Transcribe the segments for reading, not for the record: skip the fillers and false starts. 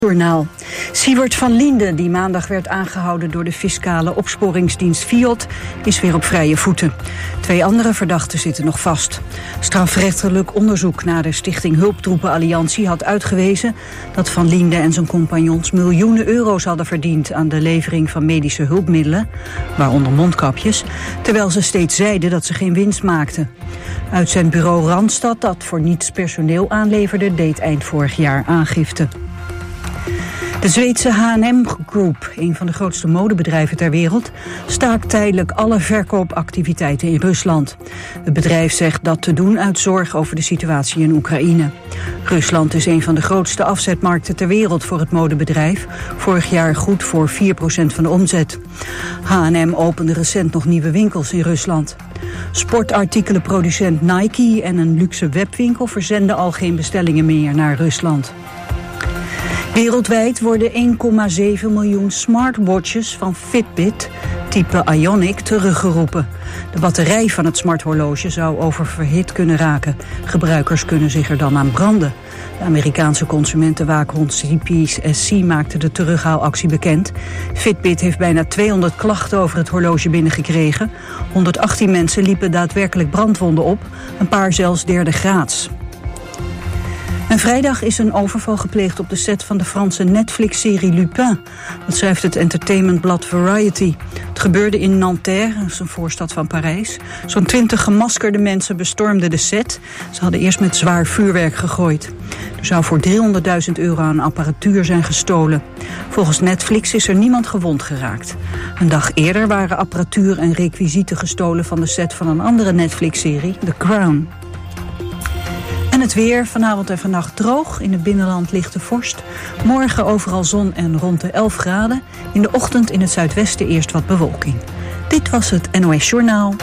Journaal. Siewert van Liende, die maandag werd aangehouden door de fiscale opsporingsdienst FIOD, is weer op vrije voeten. 2 andere verdachten zitten nog vast. Strafrechtelijk onderzoek naar de Stichting Hulptroepen-alliantie had uitgewezen dat Van Liende en zijn compagnons miljoenen euro's hadden verdiend aan de levering van medische hulpmiddelen, waaronder mondkapjes, terwijl ze steeds zeiden dat ze geen winst maakten. Uit zijn bureau Randstad, dat voor niets personeel aanleverde, deed eind vorig jaar aangifte. De Zweedse H&M Group, een van de grootste modebedrijven ter wereld, staakt tijdelijk alle verkoopactiviteiten in Rusland. Het bedrijf zegt dat te doen uit zorg over de situatie in Oekraïne. Rusland is een van de grootste afzetmarkten ter wereld voor het modebedrijf. Vorig jaar goed voor 4% van de omzet. H&M opende recent nog nieuwe winkels in Rusland. Sportartikelenproducent Nike en een luxe webwinkel verzenden al geen bestellingen meer naar Rusland. Wereldwijd worden 1,7 miljoen smartwatches van Fitbit, type Ionic, teruggeroepen. De batterij van het smarthorloge zou oververhit kunnen raken. Gebruikers kunnen zich er dan aan branden. De Amerikaanse consumentenwaakhond CPSC maakte de terughaalactie bekend. Fitbit heeft bijna 200 klachten over het horloge binnengekregen. 118 mensen liepen daadwerkelijk brandwonden op, een paar zelfs derde graads. En vrijdag is een overval gepleegd op de set van de Franse Netflix-serie Lupin. Dat schrijft het entertainmentblad Variety. Het gebeurde in Nanterre, dat is een voorstad van Parijs. Zo'n 20 gemaskerde mensen bestormden de set. Ze hadden eerst met zwaar vuurwerk gegooid. Er zou voor €300.000 aan apparatuur zijn gestolen. Volgens Netflix is er niemand gewond geraakt. Een dag eerder waren apparatuur en requisieten gestolen van de set van een andere Netflix-serie, The Crown. En het weer, vanavond en vannacht droog. In het binnenland lichte vorst. Morgen overal zon en rond de 11 graden. In de ochtend in het zuidwesten eerst wat bewolking. Dit was het NOS Journaal.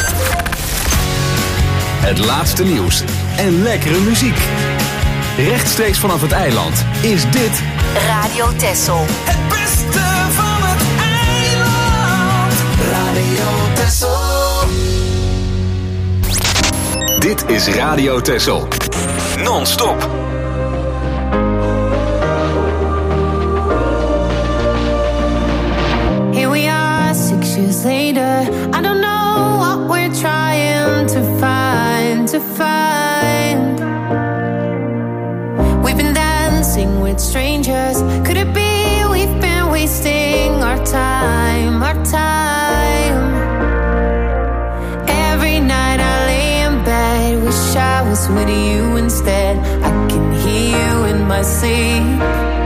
Het laatste nieuws en lekkere muziek. Rechtstreeks vanaf het eiland is dit Radio Texel. Het beste van het eiland. Radio Texel. Dit is Radio Texel. Non-stop. Here we are 6 years later. I don't know what we're trying to find. We've been dancing with strangers. Could it be we've been wasting our time? Every night I lay in bed, wish I was with you instead. I can hear you in my sleep.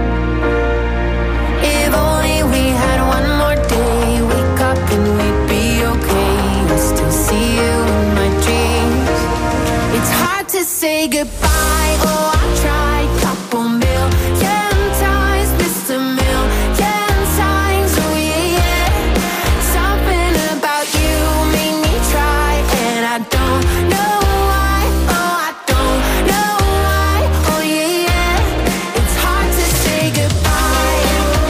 If only we had one more day, wake up and we'd be okay. I still see you in my dreams. It's hard to say goodbye. Oh, I tried, couple million times, missed a million times. Oh yeah, something about you made me try, and I don't know why. Oh, I don't know why. Oh yeah, it's hard to say goodbye.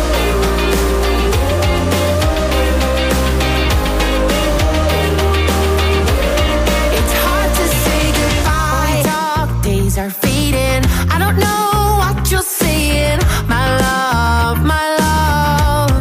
It's hard to say goodbye. Dark days are fading. I don't know what you're saying, my love, my love.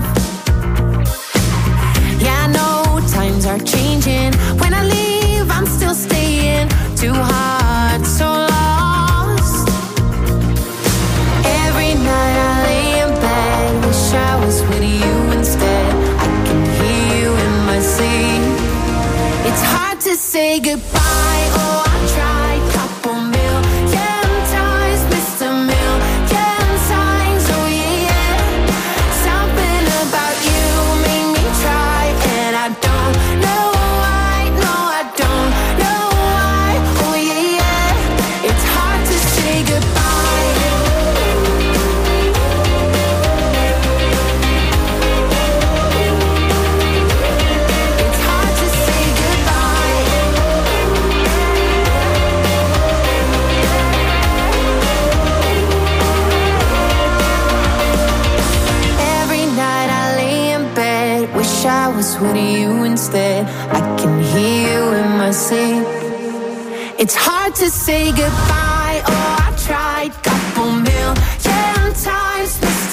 Yeah, I know times are changing. When I leave, I'm still staying. Too hard, so lost. Every night I lay in bed, wish I was with you instead. I can hear you in my sleep. It's hard to say goodbye. Oh, I tried, couple million times, missed a million times. Oh yeah, something about you made me try, and I don't know why. No, I don't know why. Oh yeah, it's hard to say goodbye. It's hard to say goodbye. Every night I lay in bed, wish I was with you instead. I can hear you in my sleep. It's hard to say goodbye. Oh, I tried, couple million times, missed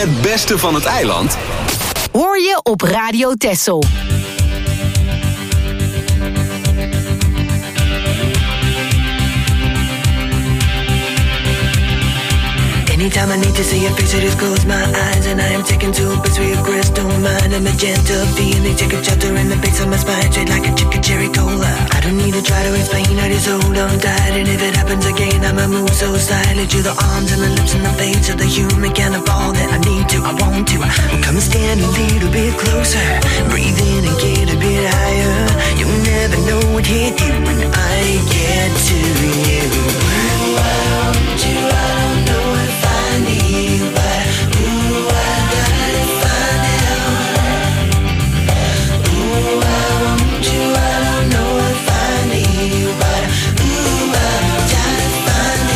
Het beste van het eiland hoor je op Radio Texel. Anytime I need to see your face, I just close my eyes and I am taken to a place where your crystal mind and magenta feeling take a shelter in the base of my spine, straight like a chicken cherry cola. I don't need to try to explain, I just hold on tight, and if it happens again, I'ma move so silently to the arms and the lips and the face of the human kind of all that I need to, I want to. Come and stand a little bit closer, breathe in and get a bit higher. You'll never know what hit you when I get to you. Ooh, I want you, I don't know if I need you, but ooh, I gotta find out. Ooh, I want you, I don't know if I need you, but ooh, I gotta find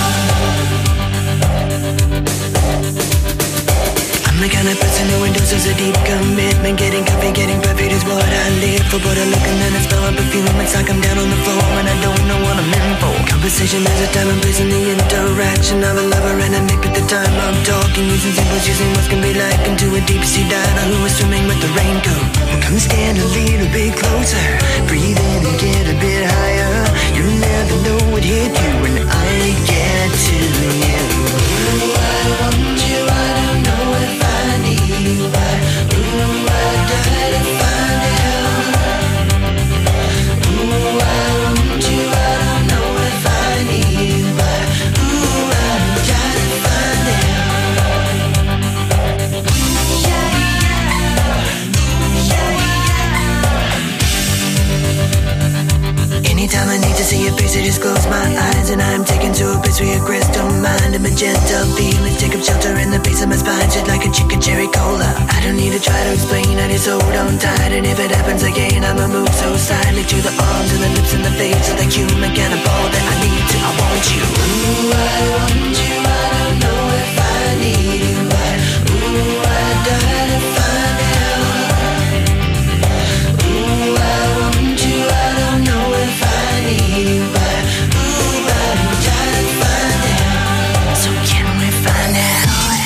out. I'm the kind of person who endorses a deep commitment. Getting coffee, getting perfect is what I live for. But I look and then I smell a perfume. It's like I'm down on the floor and I don't know what I'm in for. Conversation is a time and place in the interaction of a lover and a mate. But the time I'm talking, using symbols, using what can be like into a deep sea diver who is swimming with the raincoat. Come stand a little bit closer, breathe in and get a bit higher. You'll never know what hit you when I get to you. Ooh, I want you, I don't know if I need you, but ooh, I gotta find out. Ooh, I want you, I don't know if I need you, but ooh, I gotta find out. Anytime I need to see your face, I just close my eyes and I'm taken to a place where your crystal mind and magenta feelings take up shelter in the base of my spine, shit like a chicken cherry cola. I don't need to try to explain, I just hold on tight, and if it happens again, I'ma move so silently to the arms and the lips and the face of the human cannibal that I need to, I want you. Ooh, I want you, I don't know if I need you, but ooh, I gotta find out. Ooh, I want you, I don't know if I need you, but ooh, I gotta find out. So can we find out?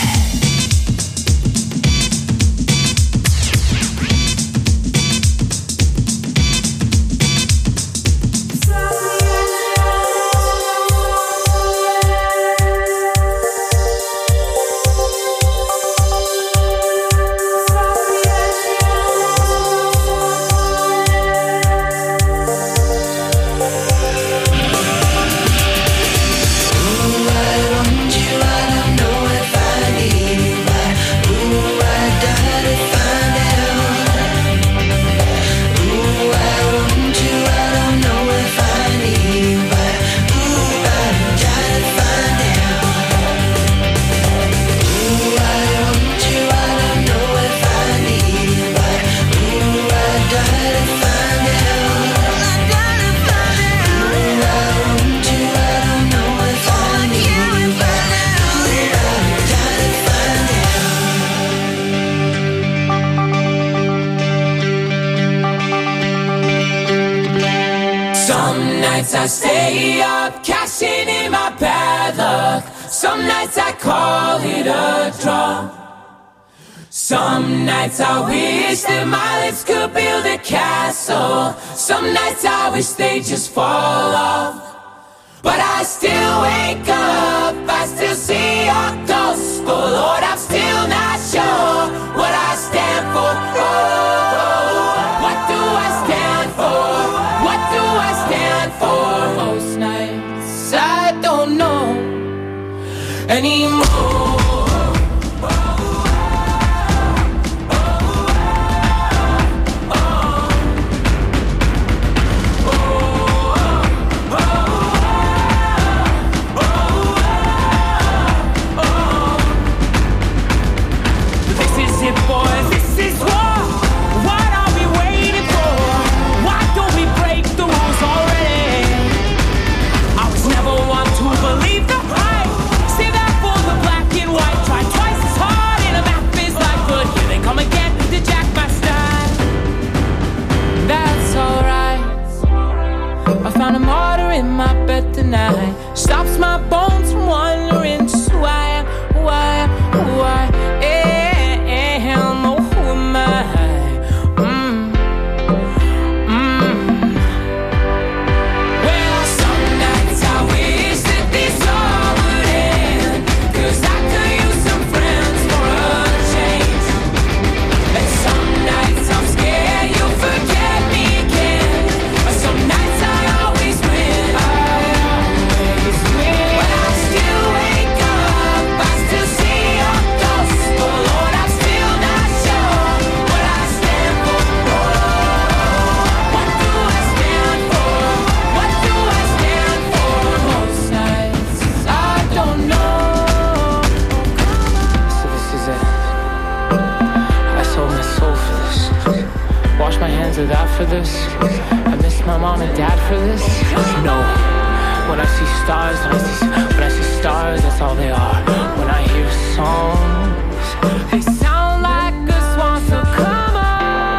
I stay up, cashing in my bad luck. Some nights I call it a draw. Some nights I wish that my lips could build a castle. Some nights I wish they just fall off. But I still wake up, I still see your ghost. Oh Lord, I'm still not sure what I stand for. Oh, what do I stand for? What do I stand for? Most nights I don't know anymore. In my bed tonight stops my bones from wondering why. Yeah. for this? I miss my mom and dad for this? No. When I see stars, when I see stars, that's all they are. When I hear songs, they sound like a swan, so come on.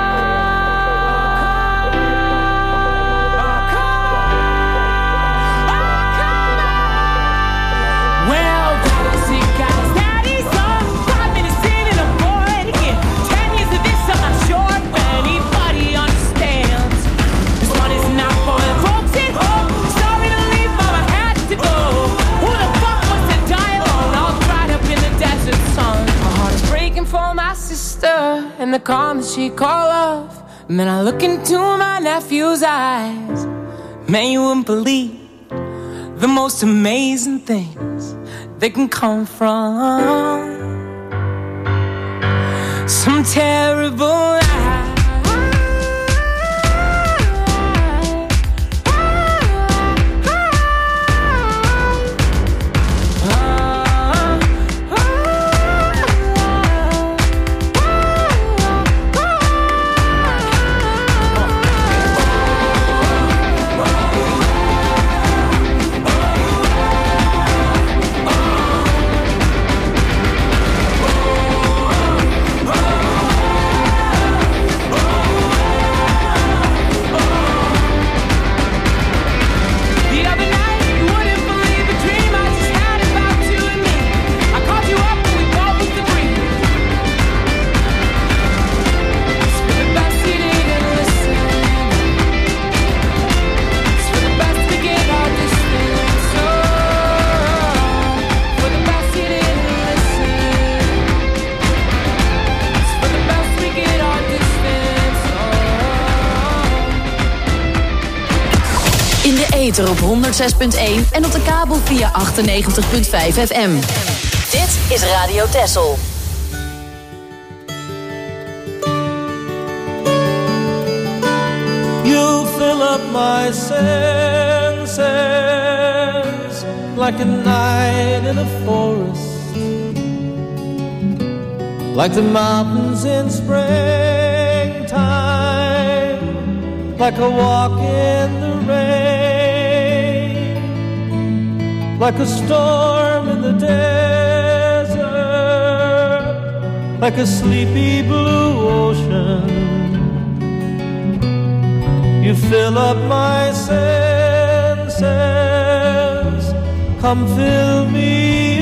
Well, see guys, daddy's on 5 minutes in and I'm bored again. 10 years of this, I'm not sure if anybody understands. This one is not for the folks at home. Sorry to leave, mama had to go. Who the fuck wants to die alone? All dried up in the desert sun. My heart is breaking for my sister and the calm that she call love. And then I look into my nephew's eyes. Man, you wouldn't believe the most amazing things they can come from some terrible life. Op 106.1 en op de kabel via 98.5 FM. Dit is Radio Texel. You fill up my senses like a night in a forest, like the mountains in springtime, like a walk in the rain, like a storm in the desert, like a sleepy blue ocean. You fill up my senses, come fill me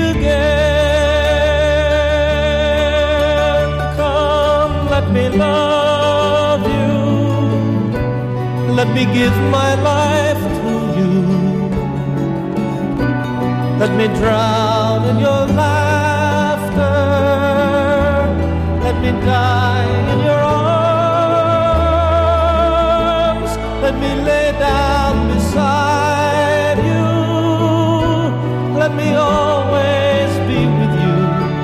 again. Come, let me love you, let me give my life to you. Let me drown in your laughter, let me die in your arms, let me lay down beside you, let me always be with you.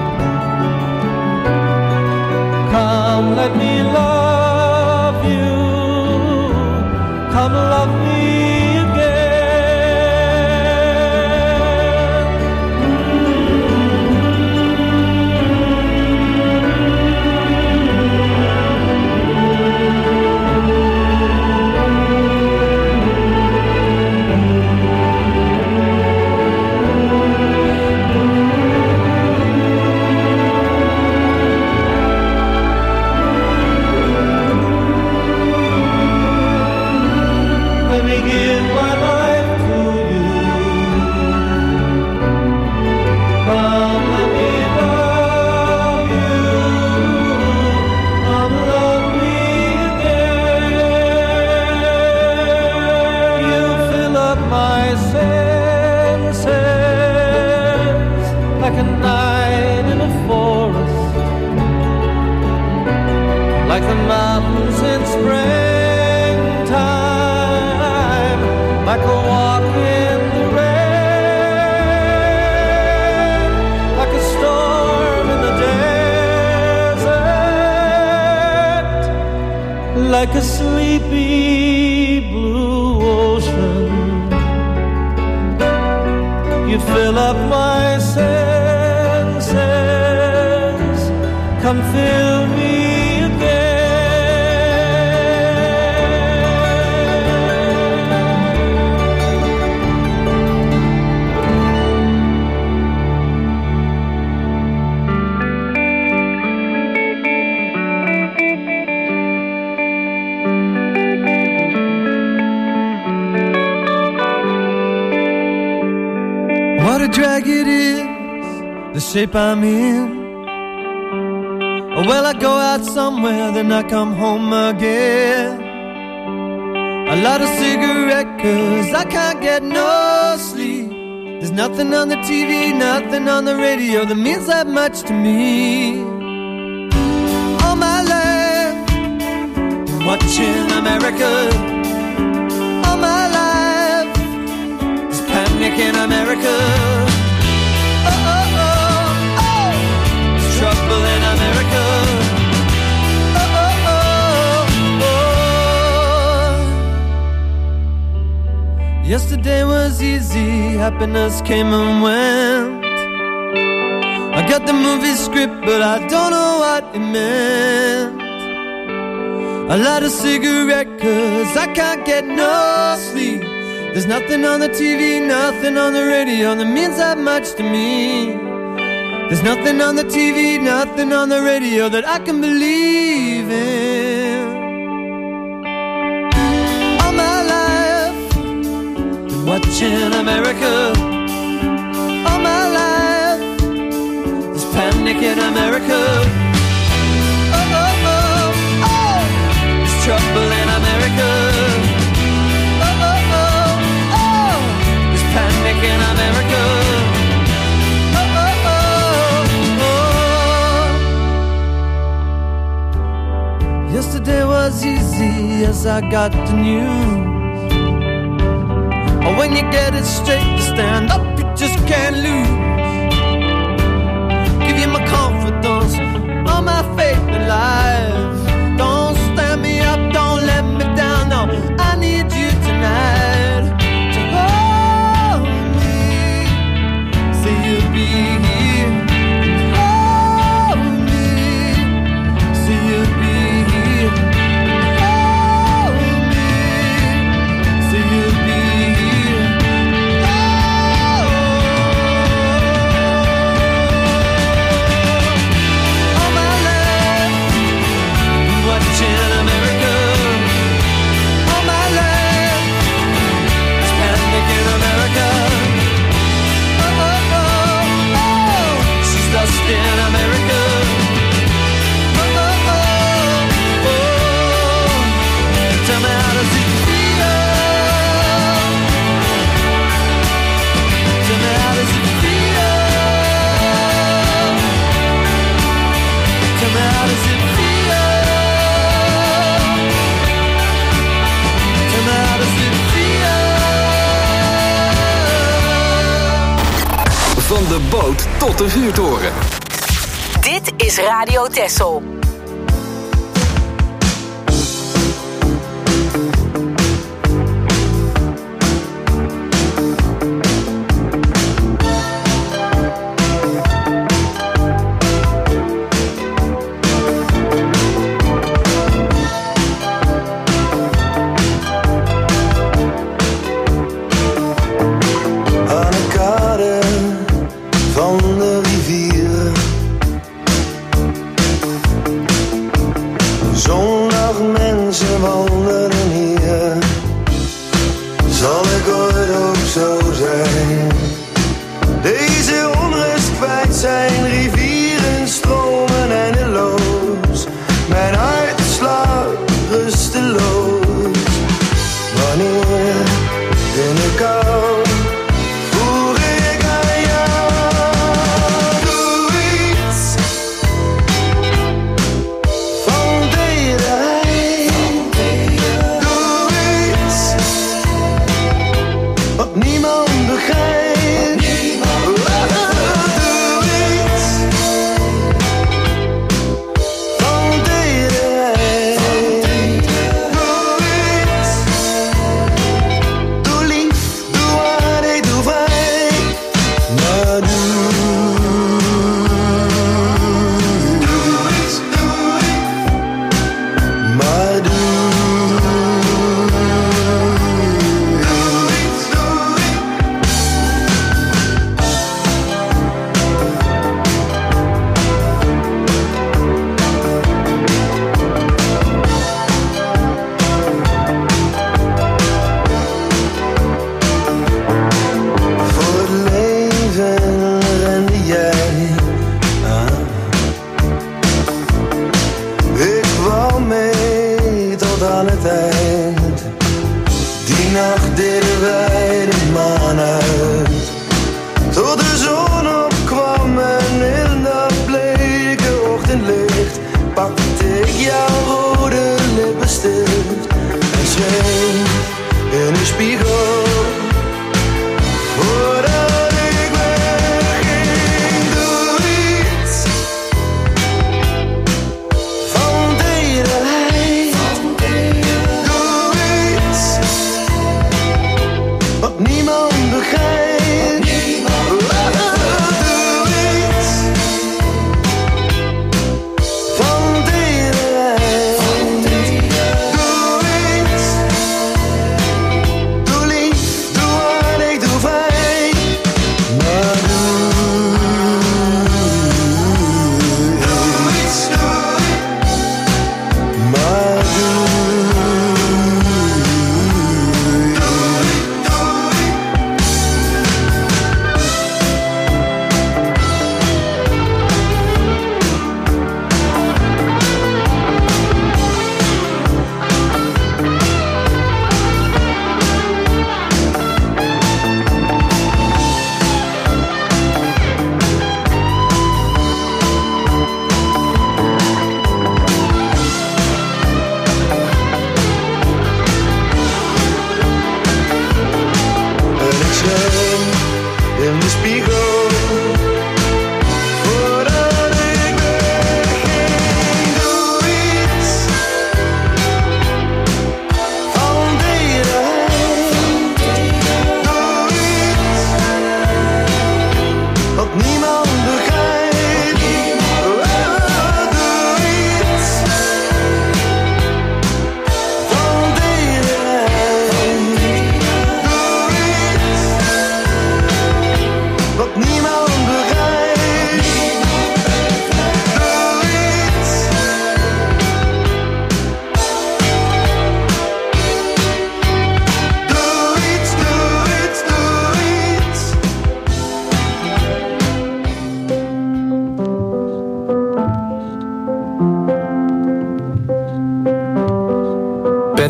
Come, let me love you, come love me. Like the mountains in springtime, like a walk in the rain, like a storm in the desert, like a sleepy blue ocean. You fill up my senses, come fill me again. What a drag it is, the shape I'm in. Well, I go out somewhere, then I come home again. A lot of cigarette, 'cause I can't get no sleep. There's nothing on the TV, nothing on the radio that means that much to me. All my life, watching America. All my life, there's panic in America. Oh, oh, oh, oh, there's trouble in America. Oh, oh, oh, oh. Yesterday was easy, happiness came and went. I got the movie script, but I don't know what it meant. A lot of cigarette, 'cause I can't get no sleep. There's nothing on the TV, nothing on the radio that means that much to me. There's nothing on the TV, nothing on the radio that I can believe in. All my life, been watching America. All my life, there's panic in America. Oh, oh, oh, oh, there's trouble in America. Oh, oh, oh, oh, there's panic in America. Oh, oh, oh, oh. Yesterday was easy as I got the news. Oh, when you get it straight, you stand up, you just can't lose. Give you my confidence, all my faith in life. Don't stand me up, don't let me down, no, I need you tonight to hold me, say you'll be here. Hold me, say you'll be here. Hold me, say you'll be here. All my life, watching America. All my life, it's panic in America. Oh, oh, oh, oh, she's lost in America. Oh, oh, oh, oh, tell me how does it feel? Tell me how does it feel? Tell me how does it feel? Tell me how does it feel? Van de boot tot de vuurtoren. Dit is Radio Texel. Aan de kade van de rivier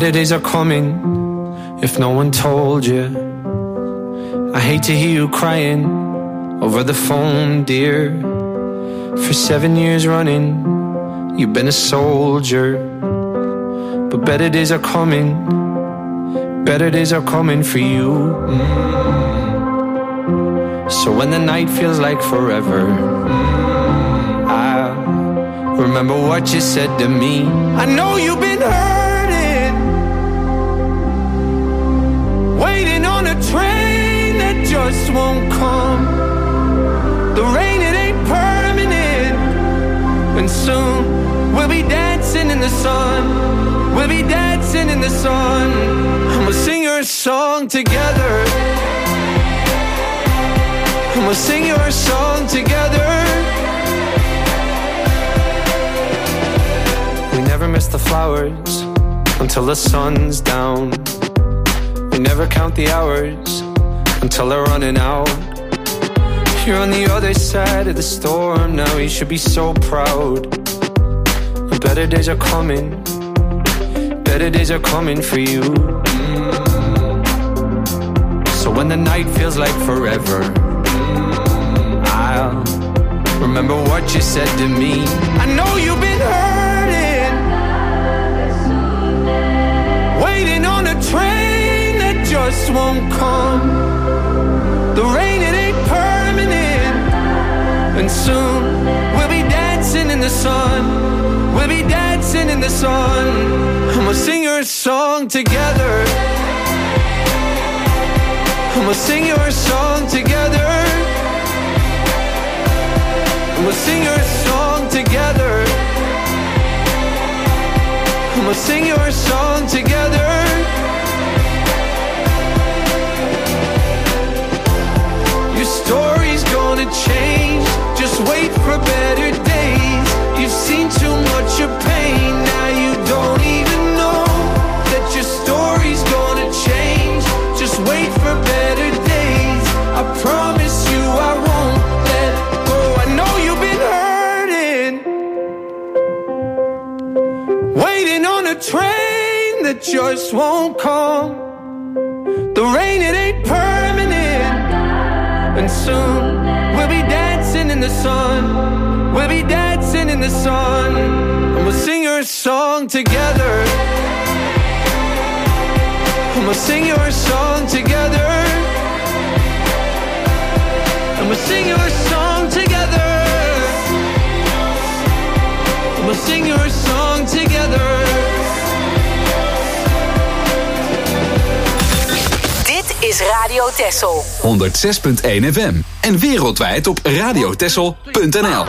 better days are coming if no one told you. I hate to hear you crying over the phone, dear. For 7 years running, you've been a soldier. But better days are coming, better days are coming for you. So when the night feels like forever, I'll remember what you said to me. I know you've been hurting, waiting on a train that just won't come. The rain, it ain't permanent, and soon we'll be dancing in the sun. We'll be dancing in the sun, and we'll sing your song together. And we'll sing your song together. We never miss the flowers until the sun's down. We never count the hours until they're running out. You're on the other side of the storm now, you should be so proud. The better days are coming, better days are coming for you. So when the night feels like forever, I'll remember what you said to me. I know you've been hurting, waiting on a train that just won't come. The rain, it ain't permanent, and soon we'll be dancing in the sun. We'll be dancing in the sun, and we'll sing your song together. And we'll sing your song together. And we'll sing your song together. And we'll sing your song together. Your story's gonna change. Just wait for better days. You've seen too much of pain. Now you don't even know that your story's gonna change. Just wait for better days. I promise you I won't let go. I know you've been hurting, waiting on a train that just won't come. The rain, it ain't permanent, and soon we'll be dancing in the sun. We'll be dancing in the sun, and we'll sing your song together. And we'll sing your song together. And we'll sing your song together. And we'll sing your song together. Dit is Radio Texel. 106.1 FM. En wereldwijd op radiotexel.nl.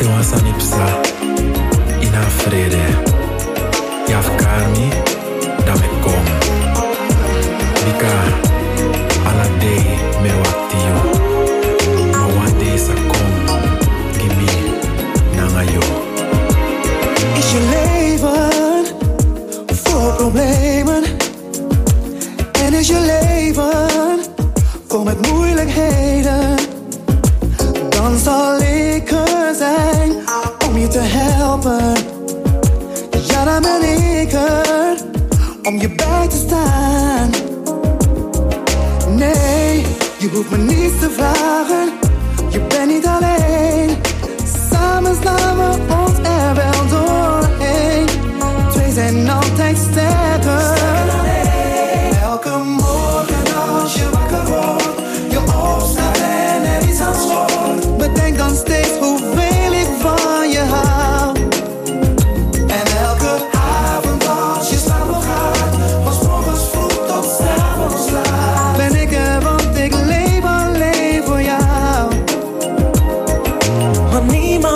te wasanipsa ina frede. Yafkarmi dame kom. Bika ala day me wakti yo. Ma one day sa kom gimi nanga yo. Is je leven vol problemen? En is je leven vol met moeilijkheden? Dan zal ik er zijn om je te helpen. Ja, dan ben ik er om je bij te staan. Nee, je hoeft me niets te vragen. Je bent niet alleen. Samen slaan we ons er wel doorheen. Twee zijn altijd sterker. Elke morgen als je wakker wordt, je opstaat en er iets aan schort. Bedenk dan steeds hoeveel ik van je hou. En elke avond als je slapen gaat, van 's morgens vroeg tot 's avonds laat, ben ik er, want ik leef alleen voor jou. Want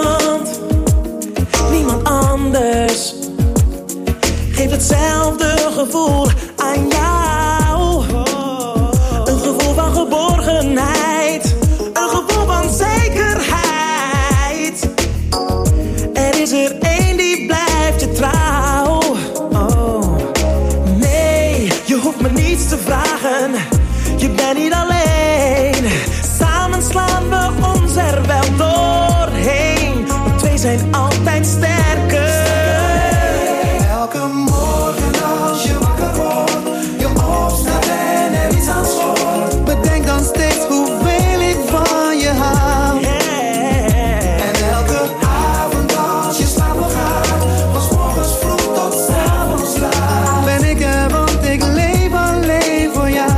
niemand anders geeft hetzelfde gevoel aan jou. Een gevoel van geborgenheid, een gevoel van zekerheid. Er is er één die blijft je trouw. Oh, nee, je hoeft me niets te vragen. Je bent niet alleen. Samen slaan we ons er wel doorheen. Want twee zijn altijd sterker. Elke morgen als je wakker wordt, je opstaat en er iets aan schort. Bedenk dan steeds hoeveel ik van je hou. En elke avond als je slapen gaat, van 's morgens vroeg tot 's avonds laat, ben ik er, want ik leef alleen voor jou.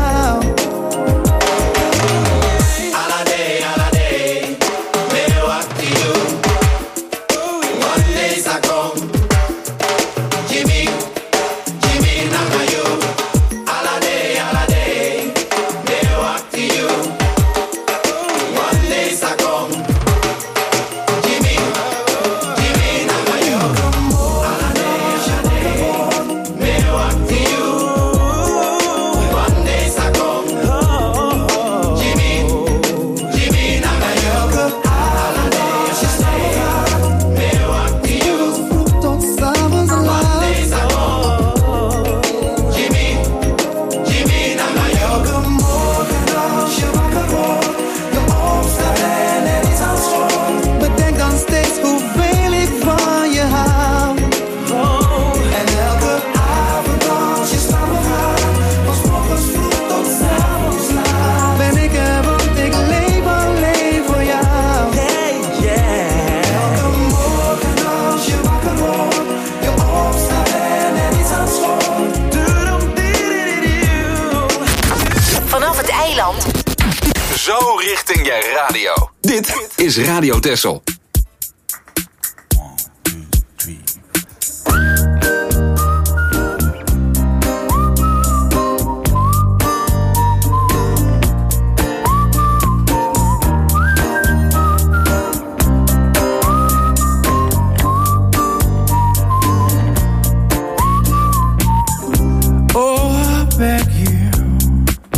Zo richting je radio. Dit is Radio Texel.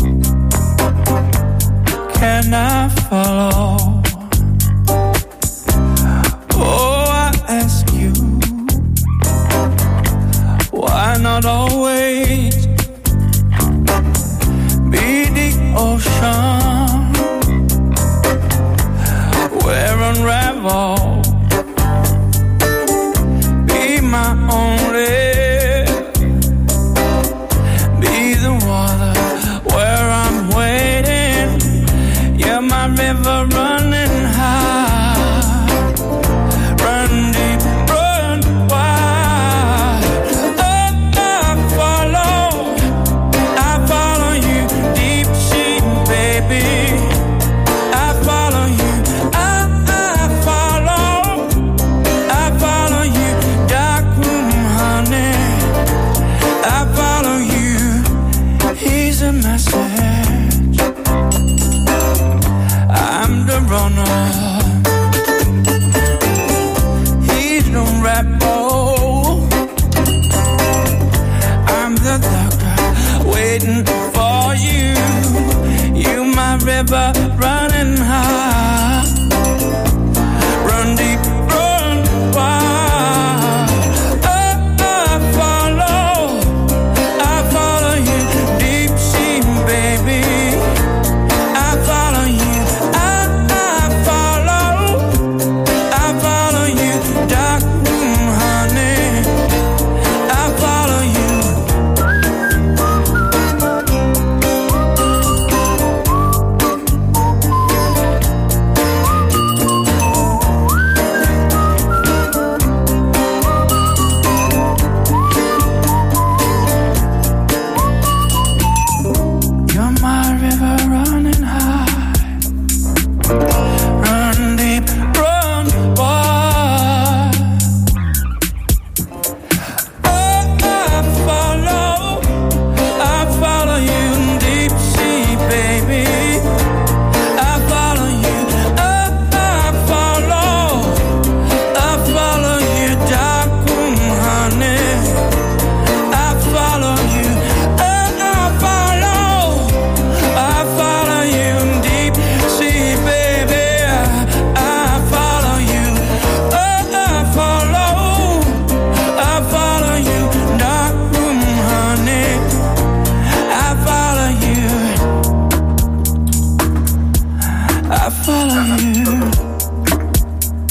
Can I follow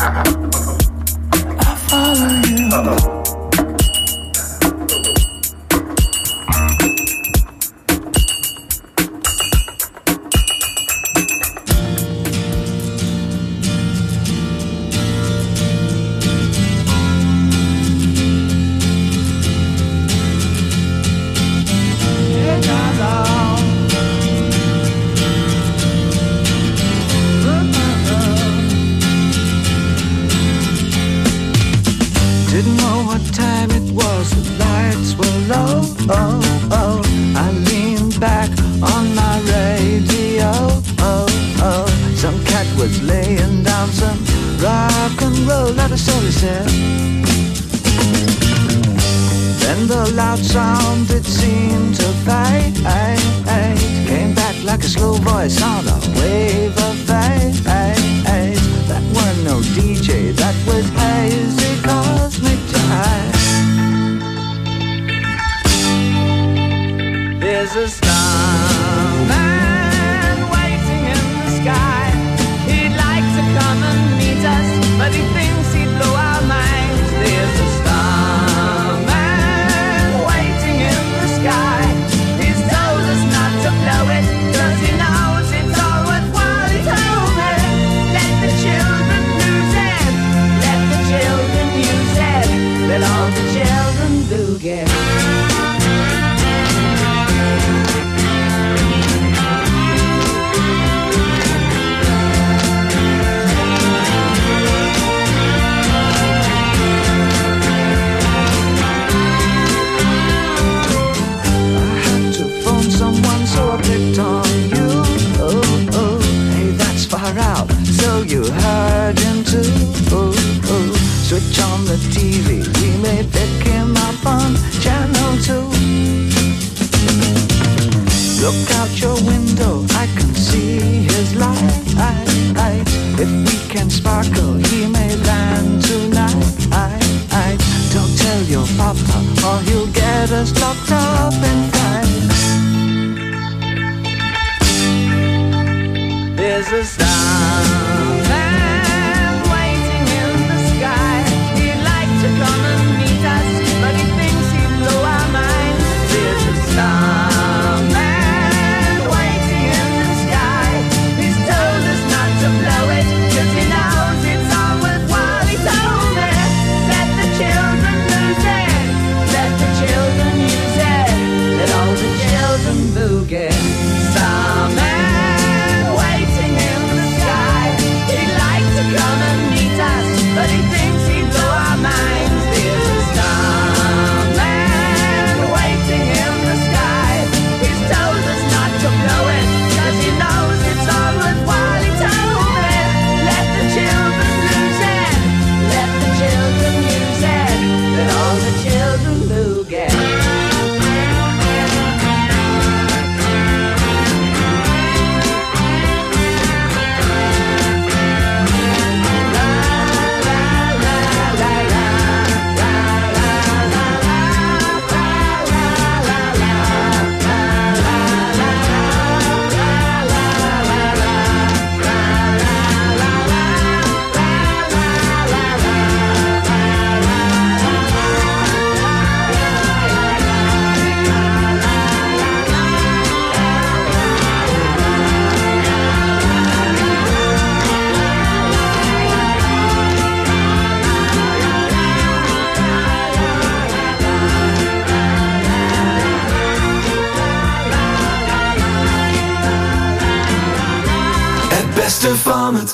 beste van het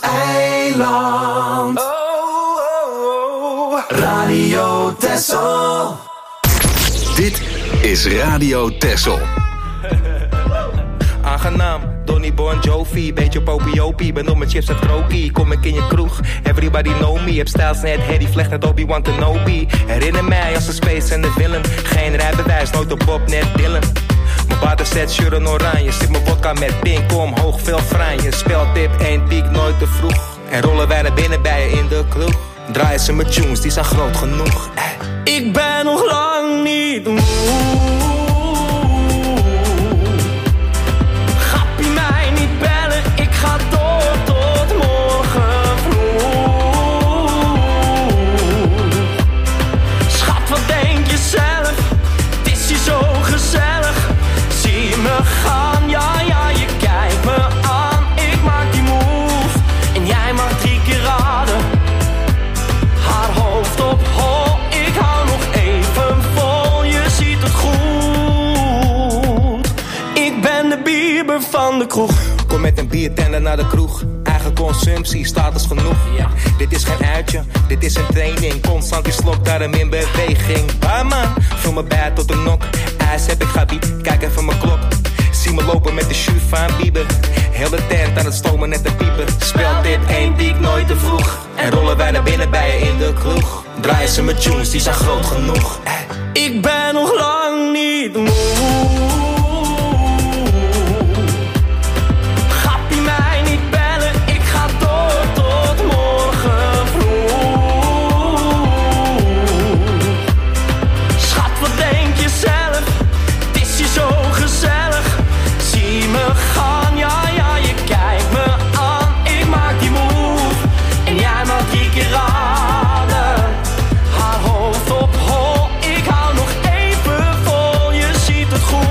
eiland. Radio Texel. Dit is Radio Texel. Aangenaam, Donny Bon Jovi, beetje popiopie, ben op mijn chips uit krokie. Kom ik in je kroeg, everybody know me. Heb stijls net Harry Vlecht, net Obi-Wan Kenobi. Herinner mij als de Space en de Willem. Geen rijbewijs, nooit op Bob, net Dylan. Mijn water zet shirt in oranje, zit mijn vodka met pink omhoog, veel franje. Speltip, 1 piek, nooit te vroeg. En rollen wij naar binnen bij je in de kroeg. Draaien ze met tunes, die zijn groot genoeg. Ik ben nog lang niet moe. Gappie mij niet bellen, ik ga door tot morgen vroeg. kroeg. Kom met een biertender naar de kroeg. Eigen consumptie, status genoeg. Ja. Dit is geen uitje, dit is een training. Constant die slok, daarom in beweging. Barman, vul me bij tot de nok. IJs heb ik gabi, kijk even mijn klok. Zie me lopen met de shoe van Bieber. Heel de tent aan het stomen net de pieper. Speelt dit één piek nooit te vroeg. En rollen wij naar binnen bij je in de kroeg. Draaien ze met tunes, die zijn groot genoeg. Ik ben nog lang niet moe. Gappie mij niet bellen, ik ga door tot morgen vroeg. Schat, wat denk je zelf? Het is hier zo gezellig. Zie me gaan, ja, ja, je kijkt me aan. Ik maak die move en jij maakt 3 keer raden. Haar hoofd op hol, ik hou nog even vol, je ziet het goed.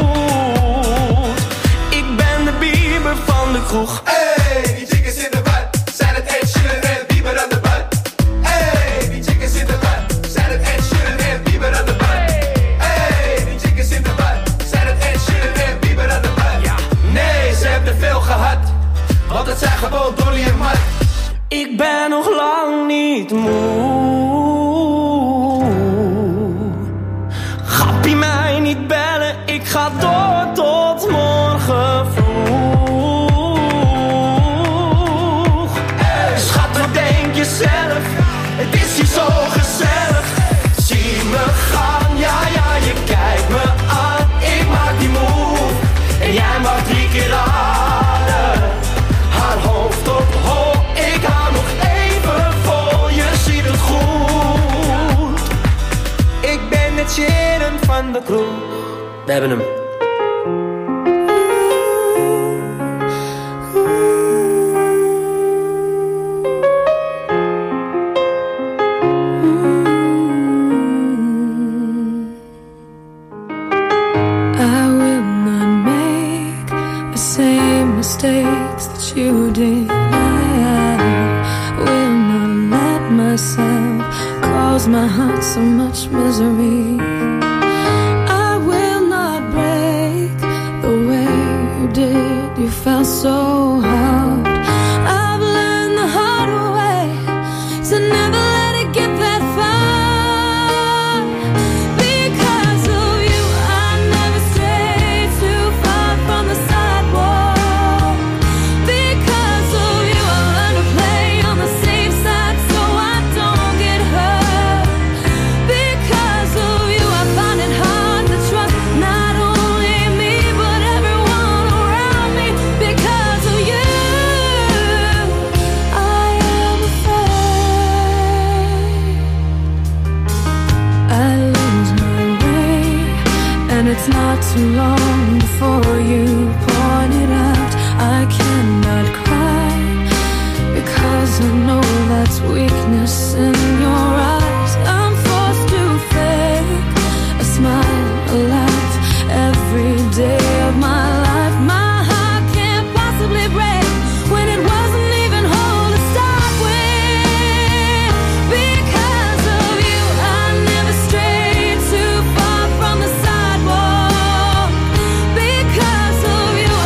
Ik ben de Bieber van de kroeg. Hey, die chicks in de bad, zijn het Ed Sheeran en Bieber aan de bad. Hey, die chicks in de bad, zijn het Ed Sheeran en Bieber aan de bad. Hey, die chicks in de bad, zijn het Ed Sheeran en Bieber aan de bad. Ja. Nee, ze hebben veel gehad, want het zijn gewoon Dolly en Mart. Ik ben nog lang niet moe. Gappie mij niet bellen, ik ga door tot morgen vroeg. Hey. Schat, wat denk je zelf? Het is hier zo gezellig. Zie me gaan, ja, ja, je kijkt me aan. Ik maak die move en jij maakt 3 keer raden. Haar hoofd op hol, ik hou nog even vol, je ziet het goed. Ik ben het Sheeran van de kroeg. We hebben hem. I will not make the same mistakes that you did. I will not let myself cause my heart so much misery. I will not break the way you did. You felt so hard. I've learned the hard way to never let it get that far. Because of you, I never strayed too far from the sidewalk. Because of you, I learned to play on the safe side so I don't get hurt. Because of you, I find it hard to trust not only me but everyone around me. Because of you, I am afraid I lose my way, and it's not too long before you point it out. I cannot cry because I know that's weakness in your eyes. I'm forced to fake a smile, a laugh every day of my life. My heart can't possibly break when it wasn't even whole to start with. Because of you, I never strayed too far from the sidewalk. Because of you,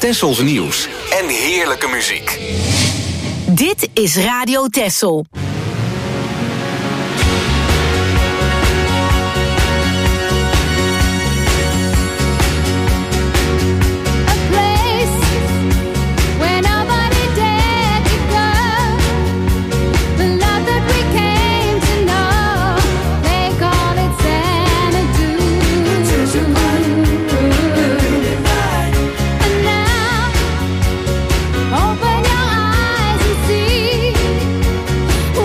Tessels nieuws en heerlijke muziek. Dit is Radio Tessel. Open your eyes and see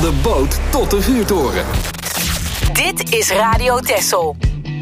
de boot tot de vuurtoren. Dit is Radio Texel.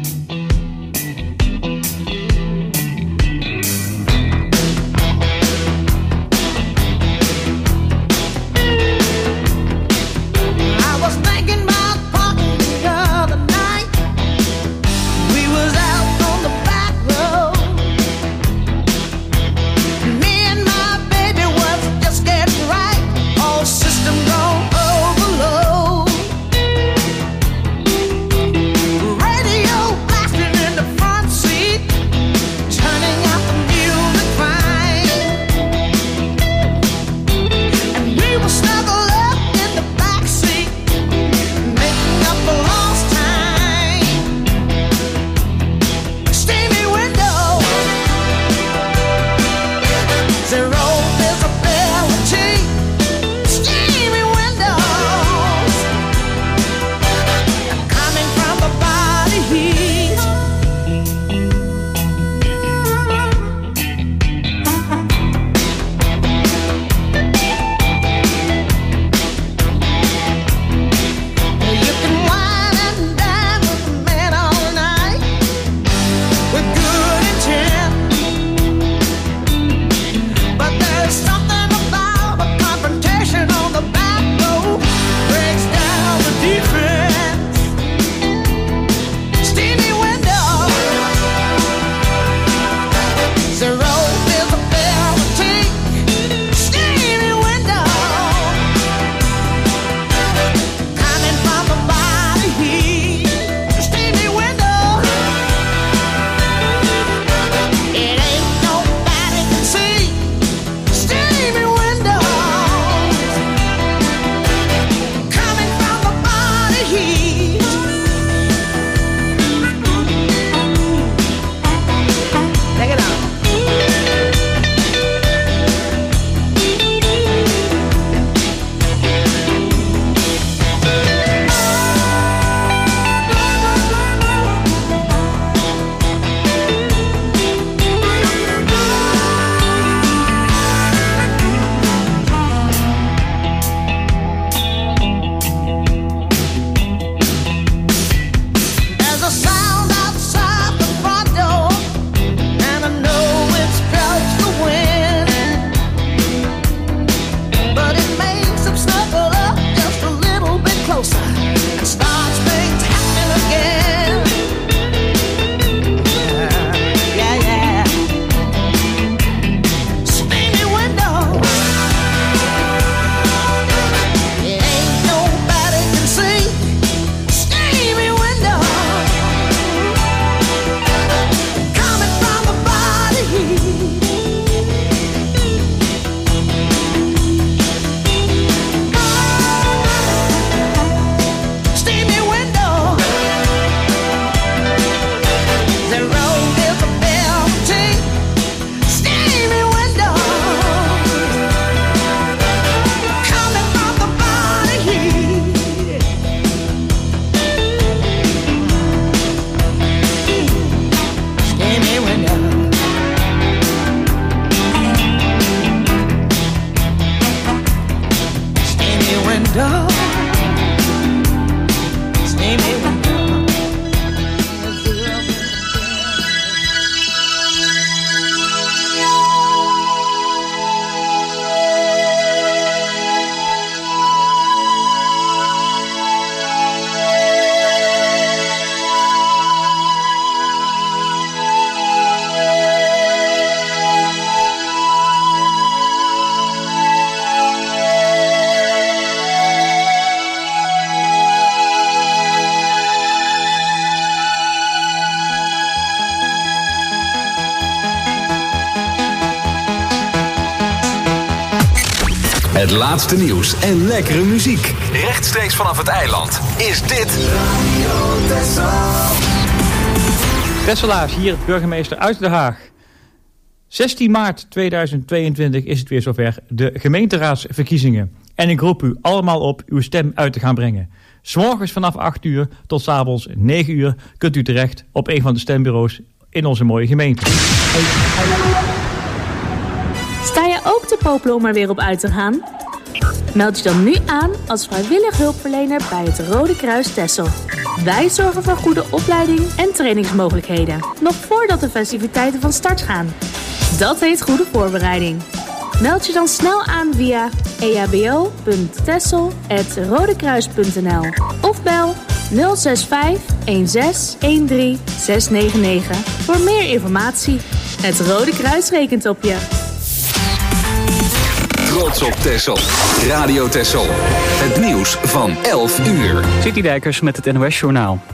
Het laatste nieuws en lekkere muziek. Rechtstreeks vanaf het eiland is dit Radio Texel. Tesselaars, hier burgemeester uit Den Haag. 16 maart 2022 is het weer zover, de gemeenteraadsverkiezingen. En ik roep u allemaal op uw stem uit te gaan brengen. 's Morgens vanaf 8 uur tot 's avonds 9 uur kunt u terecht op een van de stembureaus in onze mooie gemeente. Sta je ook te popelen om er weer op uit te gaan? Meld je dan nu aan als vrijwillig hulpverlener bij het Rode Kruis Texel. Wij zorgen voor goede opleiding en trainingsmogelijkheden, nog voordat de festiviteiten van start gaan. Dat heet goede voorbereiding. Meld je dan snel aan via ehbo.texel@rodekruis.nl of bel 065 16 13 699 voor meer informatie. Het Rode Kruis rekent op je. Trots op Texel. Radio Texel. Het nieuws van 11 uur. Citydijkers met het NOS Journaal.